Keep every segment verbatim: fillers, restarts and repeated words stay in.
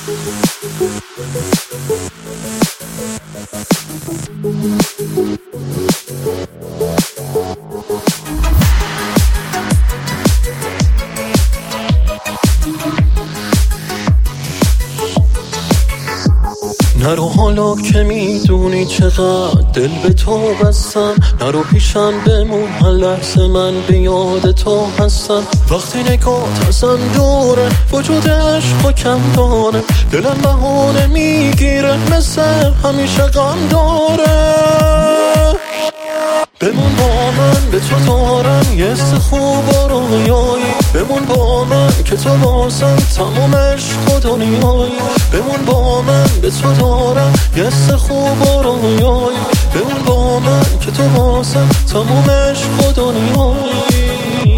نرو حالا که میدونی چقدر دل به تو بستم، نرو پیشم بمون هر لحظه من به یاد تو هستم. وقتی نگات ازم دوره وجود عشق و کم داره، دلم بهانه میگیره مثل همیشه غم داره. بمون با من به تو دارم یه حس خوب و رویایی، بمون با من که تو واسم تمام عشق و دنیایی. بمون با من به تو دارم یه حس خوب و رویایی، بمون با من که تو واسم تمام عشق و دنیایی.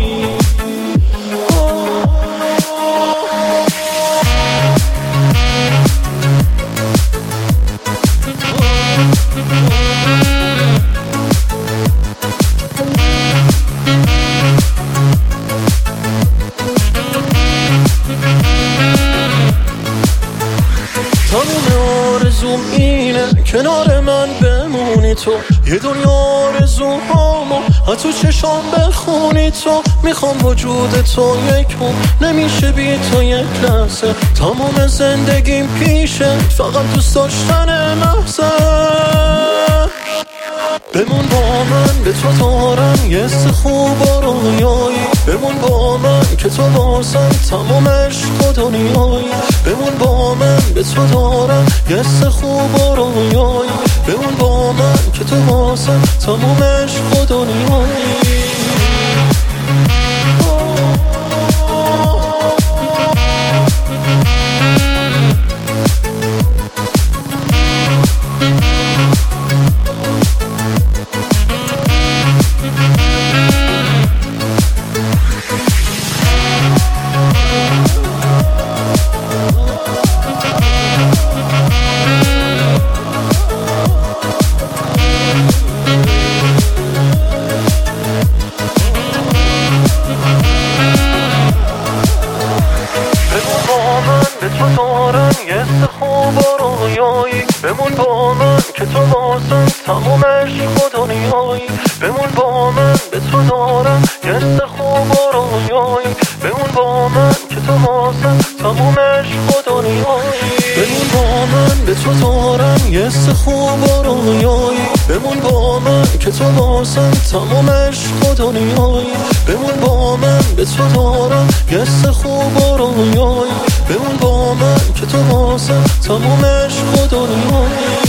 تموم آرزوم اینه کنار من بمونی تو، یه دنیا آرزوهامو حتی چشام بخونی تو. میخوام وجود تو یک هم نمیشه بی تو یک لحظه، تمام زندگیم پیشه فقط دوست داشتن محضه. بمون با من به تو دارم یه حس خوب و رویایی، بمون با من که تو واسم تمام عشق و دنیایی. بمون با من به تو دارم یه حس خوب و رویایی، بمون با من که تو واسم تمام عشق و دنیایی. به تو دارم یه حس خوب و رویایی، بمون با من که تو واسم تمام عشق و دنیایی. بمون با من به تو دارم یه حس خوب و رویایی، بمون با من که تو واسم تمام عشق و دنیایی. بمون با من به تو دارم یه حس خوب و رویایی، بمون با من که تو واسم تمام عشق و دنیایی. بمون با من به تو دارم یه حس خوب و رویایی، بمون با من که تو واسم تمام عشق و دنیایی.